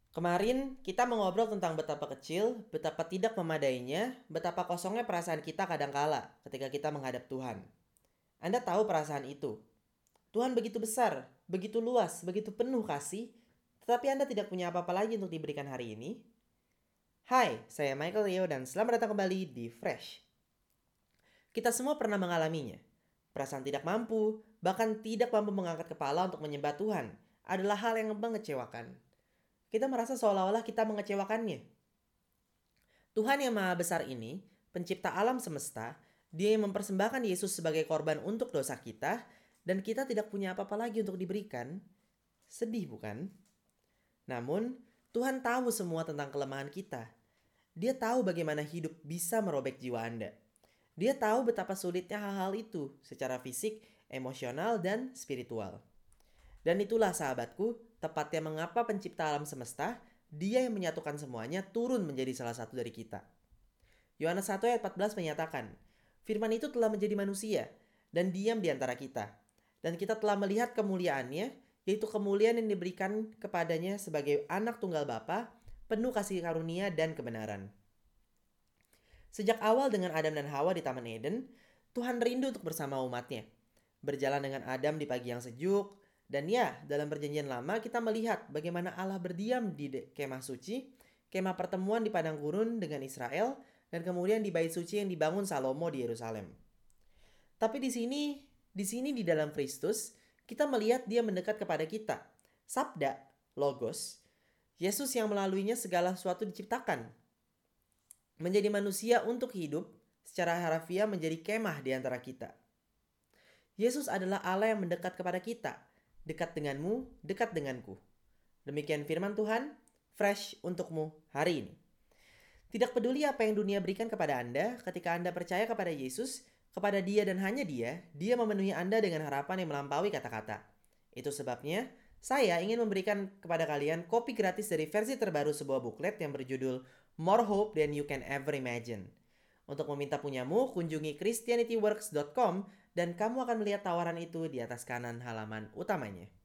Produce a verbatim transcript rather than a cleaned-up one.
Kemarin kita mengobrol tentang betapa kecil, betapa tidak memadainya, betapa kosongnya perasaan kita kadangkala ketika kita menghadap Tuhan. Anda tahu perasaan itu. Tuhan begitu besar, begitu luas, begitu penuh kasih, tetapi Anda tidak punya apa-apa lagi untuk diberikan hari ini. Hai, saya Michael Leo dan selamat datang kembali di Fresh. Kita semua pernah mengalaminya. Perasaan tidak mampu, bahkan tidak mampu mengangkat kepala untuk menyembah Tuhan adalah hal yang mengecewakan. Kita merasa seolah-olah kita mengecewakannya. Tuhan yang maha besar ini, pencipta alam semesta, dia yang mempersembahkan Yesus sebagai korban untuk dosa kita, dan kita tidak punya apa-apa lagi untuk diberikan. Sedih bukan? Namun, Tuhan tahu semua tentang kelemahan kita. Dia tahu bagaimana hidup bisa merobek jiwa Anda. Dia tahu betapa sulitnya hal-hal itu secara fisik, emosional, dan spiritual. Dan itulah sahabatku, tepatnya mengapa pencipta alam semesta, dia yang menyatukan semuanya turun menjadi salah satu dari kita. Yohanes satu ayat empat belas menyatakan, Firman itu telah menjadi manusia dan diam di antara kita. Dan kita telah melihat kemuliaannya, yaitu kemuliaan yang diberikan kepadanya sebagai anak tunggal Bapa, penuh kasih karunia dan kebenaran. Sejak awal dengan Adam dan Hawa di Taman Eden, Tuhan rindu untuk bersama umatnya. Berjalan dengan Adam di pagi yang sejuk, dan ya, dalam perjanjian lama kita melihat bagaimana Allah berdiam di kemah suci, kemah pertemuan di padang gurun dengan Israel, dan kemudian di bait suci yang dibangun Salomo di Yerusalem. Tapi di sini, di sini di dalam Kristus, kita melihat dia mendekat kepada kita. Sabda, Logos, Yesus yang melaluinya segala sesuatu diciptakan. Menjadi manusia untuk hidup, secara harafiah menjadi kemah di antara kita. Yesus adalah Allah yang mendekat kepada kita. Dekat denganmu, dekat denganku. Demikian firman Tuhan, fresh untukmu hari ini. Tidak peduli apa yang dunia berikan kepada Anda, ketika Anda percaya kepada Yesus, kepada Dia dan hanya Dia, Dia memenuhi Anda dengan harapan yang melampaui kata-kata. Itu sebabnya, saya ingin memberikan kepada kalian kopi gratis dari versi terbaru sebuah buklet yang berjudul More Hope Than You Can Ever Imagine. Untuk meminta punyamu, kunjungi christianityworks dot com dan kamu akan melihat tawaran itu di atas kanan halaman utamanya.